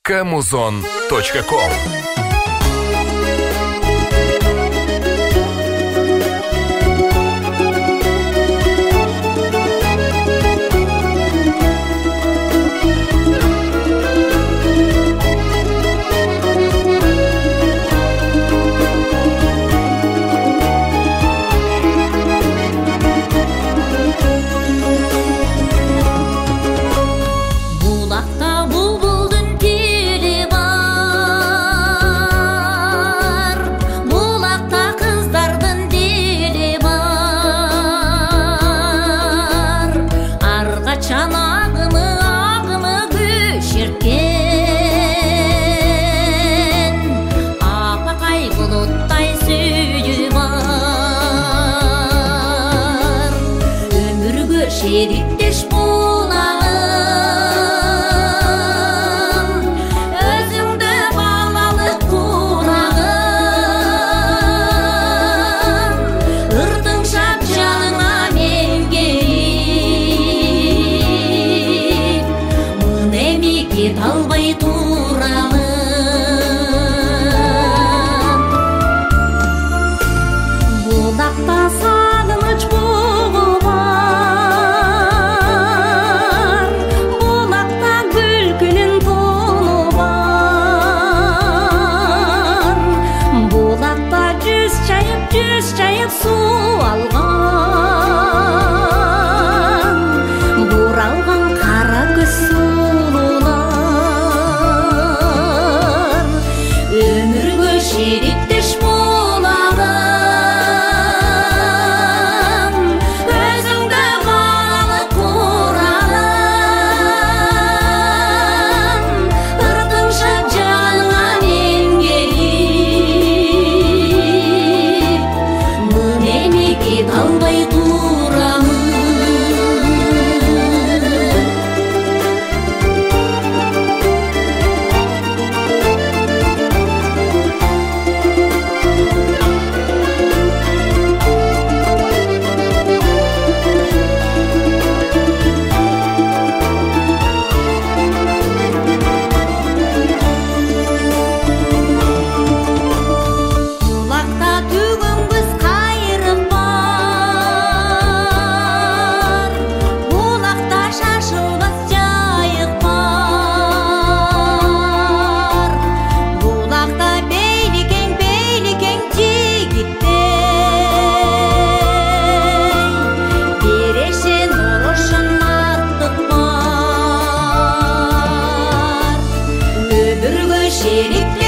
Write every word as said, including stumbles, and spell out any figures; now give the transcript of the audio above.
камузон точка ком. Şerittеш bulağım, özüңdө балалык курагым, ырдың шап жаныңа мен келип, мын эми кете албай турамын. Булакта сагыныч бугу бар, булакта күлкүнүн тону бар, булакта жүз чайып жүз чайып суу алган, буралган кара көз сулуулар, өмүргө шериктеш булагым, өзүңдө балалык курагым, ырдың шап жаныңа мен келип, мын эми кете албай турамын. Булакта түгүнгүз кайрып бар, булакта шашылбас жайык бар, булакта бейликең бейликең жигиттей, берешен орошун артык бар, өмүргө шерик